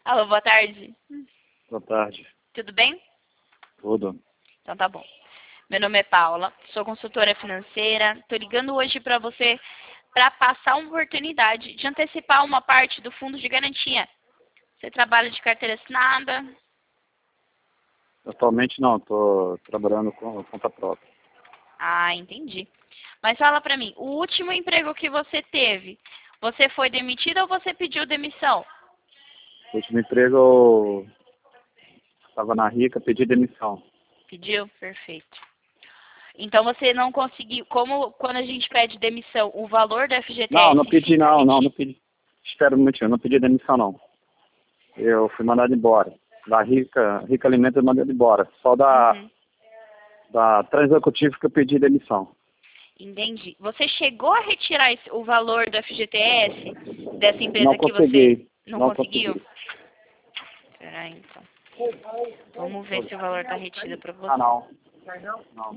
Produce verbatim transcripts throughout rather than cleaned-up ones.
Alô, boa tarde. Boa tarde. Tudo bem? Tudo. Então tá bom. Meu nome é Paula, sou consultora financeira. Estou ligando hoje para você para passar uma oportunidade de antecipar uma parte do fundo de garantia. Você trabalha de carteira assinada? Atualmente não, estou trabalhando com conta própria. Ah, entendi. Mas fala pra mim, o último emprego que você teve, você foi demitido ou você pediu demissão? O último emprego eu estava na Rica, pedi demissão. Pediu? Perfeito. Então você não conseguiu, como quando a gente pede demissão, o valor da F G T S... Não, não pedi não, não, não pedi. Espera um minutinho, não pedi demissão não. Eu fui mandado embora. Da Rica, Rica Alimentos eu mandei embora. Só da, Uhum. da Transexecutivo que eu pedi demissão. Entendi. Você chegou a retirar esse, o valor do F G T S dessa empresa Não que consegui. você não, Não conseguiu? consegui. Peraí, então. Vamos ver se o valor está retido para você. Ah, não. Não.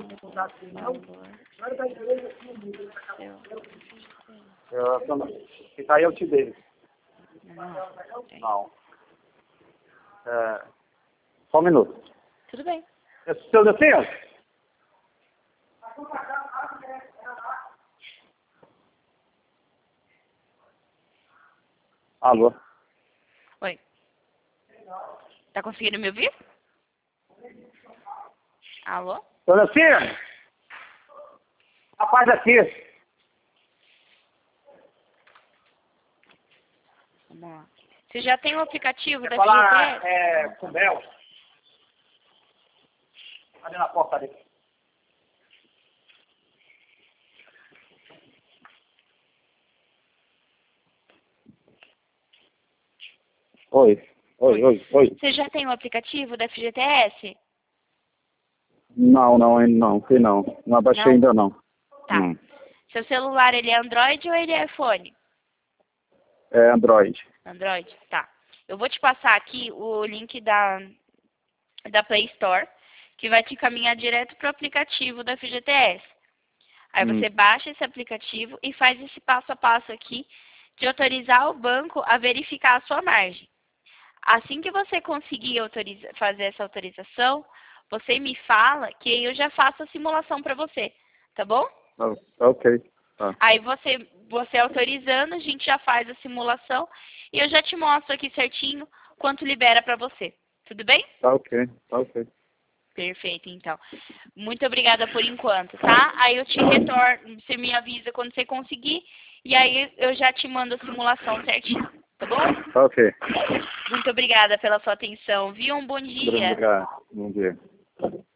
Valor. Eu, se cair eu te dei. Não, tem. Não. É, só um minuto. Tudo bem. Seu Deus, alô? Oi. Tá conseguindo me ouvir? Alô? Dona Cira, rapaz aqui. Vamos lá. Você já tem o aplicativo da Quer falar F G T S? é, com o Bel? Ali na porta ali. Oi, oi, oi, oi. Você já tem o aplicativo da F G T S? Não, não, ainda não, sei não. Não abaixei Não? ainda não. Tá. Hum. Seu celular, ele é Android ou ele é iPhone? É Android. Android? Tá. Eu vou te passar aqui o link da, da Play Store, que vai te encaminhar direto para o aplicativo da F G T S. Aí Hum. você baixa esse aplicativo e faz esse passo a passo aqui de autorizar o banco a verificar a sua margem. Assim que você conseguir autoriza, fazer essa autorização, você me fala que aí eu já faço a simulação para você, tá bom? Ah, ok. Tá. Aí você, você autorizando, a gente já faz a simulação e eu já te mostro aqui certinho quanto libera para você. Tudo bem? Tá ok, tá ok. Perfeito, então. Muito obrigada por enquanto, tá? Aí eu te retorno, você me avisa quando você conseguir e aí eu já te mando a simulação certinho, tá bom? Tá ok. Muito obrigada pela sua atenção, viu? Um bom dia. Obrigado. Bom dia.